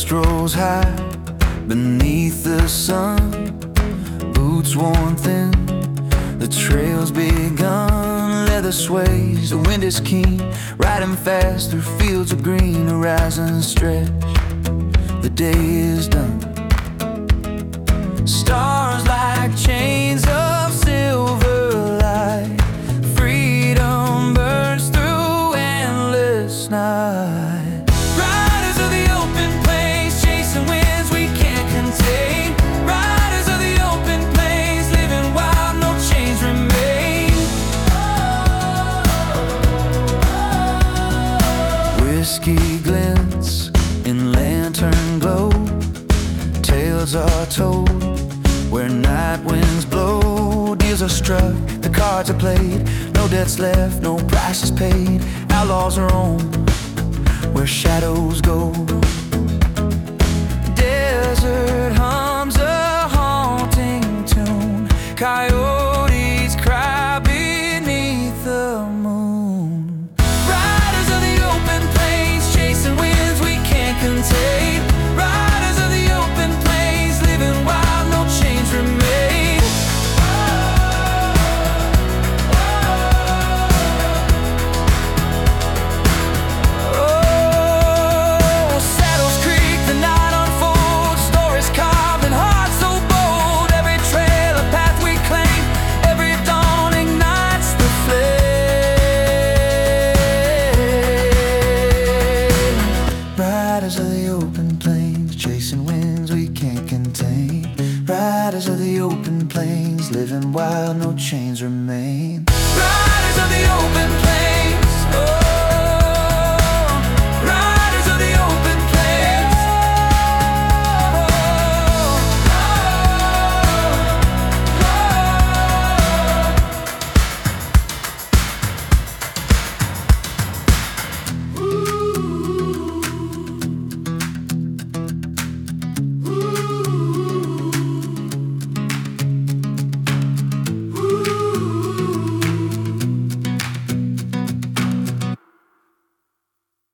dust rolls high beneath the sun, boots worn thin, the trail's begun. Leather sways, the wind is keen, riding fast through fields of green. Horizons stretch, the day is done. Stars like chains of silver light, freedom burns through endless night. Riders of the open plains, chasing winds we can't contain. Riders of the open plains, living wild, no chains remain. Whiskey glints in lantern glow, tales are told where night winds blow. Deals are struck, the cards are played, no debts left, no prices paid. Outlaws are on where shadows go. Desert hums a haunting tune, coyotes cry beneath the moon. Riders of the open plains, chasing winds we can't contain. Riders of the open plains, living wild, no chains remain. Oh, saddles creak, the night unfolds, stories carved in hearts so bold. Every trail a path we claim, every dawn ignites the flame. Riders of the open plains, chasing winds we can't contain. Riders of the open plains, living wild, no chains remain. Riders of the open plains, oh.